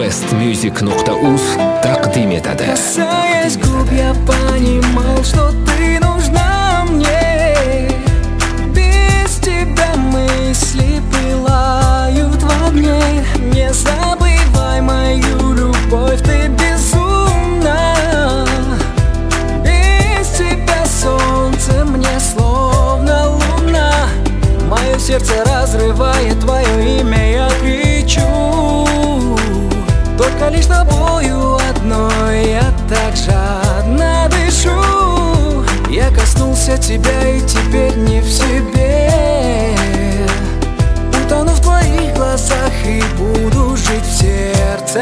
bestmusic.uz taqdim etadi. Касаясь губ, я понимал, что ты нужна мне. Без тебя мысли пылают во мне. Не забывай мою любовь, ты безумна. Без тебя солнце мне словно луна. Мое сердце разрывает твое имя, я кричу. Только лишь тобою одной я так жадно дышу. Я коснулся тебя и теперь не в себе. Утону в твоих глазах и буду жить в сердце.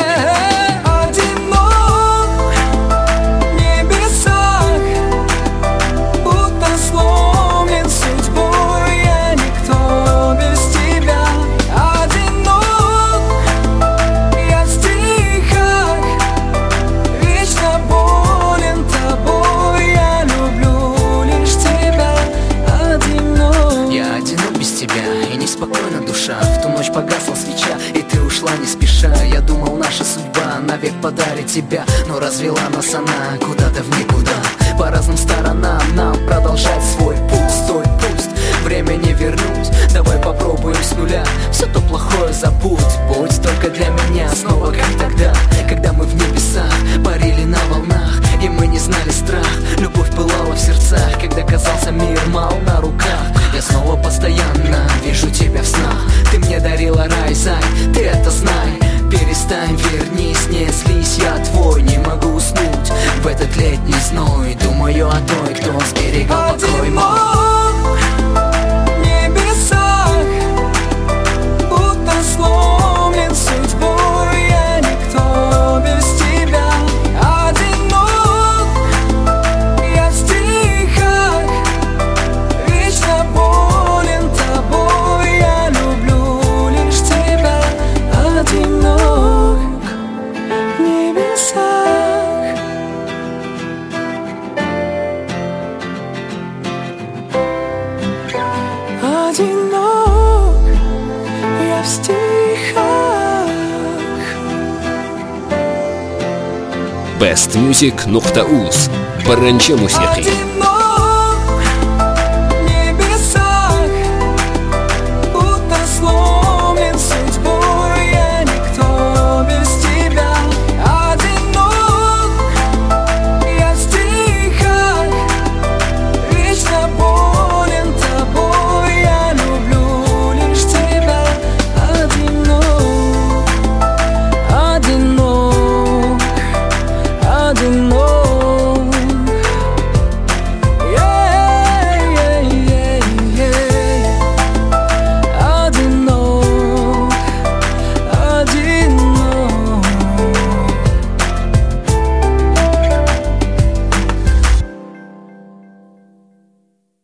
Одинок в небесах, будто сломлен судьбой. Я никто без тебя. Одинок я в стихах, вечно болен тобой. Я люблю лишь тебя. Одинок. Я одинок без тебя, и неспокойна душа. В ту ночь погасла свеча, и ты ушла не спеша. Я думал, наша судьба навек подарит тебя, но развела нас она куда-то в никуда. По разным сторонам нам продолжать свой путь. Стой, пусть время не вернуть. Давай попробуем с нуля, все то плохое забудь. Будь только для меня снова как тогда, когда мы в небесах парили на волнах, и мы не знали страх. Любовь пылала в сердцах, когда казался мир мал на руках. Я снова постоянно вижу тебя в снах. Ты мне дарила рай, зай, ты это знай. Перестань, вернись, не злись, я твой. Не могу уснуть в этот летний зной. Думаю о той, кто сберегал покой мой. Одинок в небесах, будто сломлен судьбой. Я никто без тебя. Одинок я в стихах, вечно болен тобой. Я люблю лишь тебя. Одинок в небесах. Одинок я в стихах. bestmusic.uz Birinchi musiqiy